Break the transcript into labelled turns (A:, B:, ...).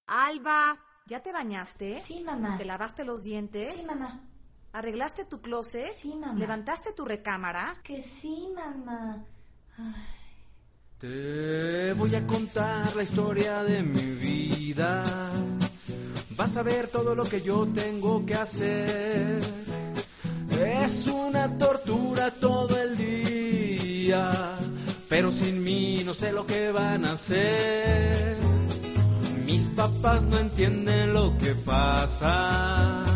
A: Alba, ¿ya te bañaste?
B: Sí, mamá.
A: ¿Te lavaste los dientes?
B: Sí, mamá.
A: ¿Arreglaste tu closet?
B: Sí, mamá.
A: ¿Levantaste tu recámara?
B: Que sí, mamá. Ay.
C: Te voy a contar la historia de mi vida. Vas a ver todo lo que yo tengo que hacer. Es una tortura todo el día, pero sin mí no sé lo que van a hacer. Mis papás no entienden lo que pasa.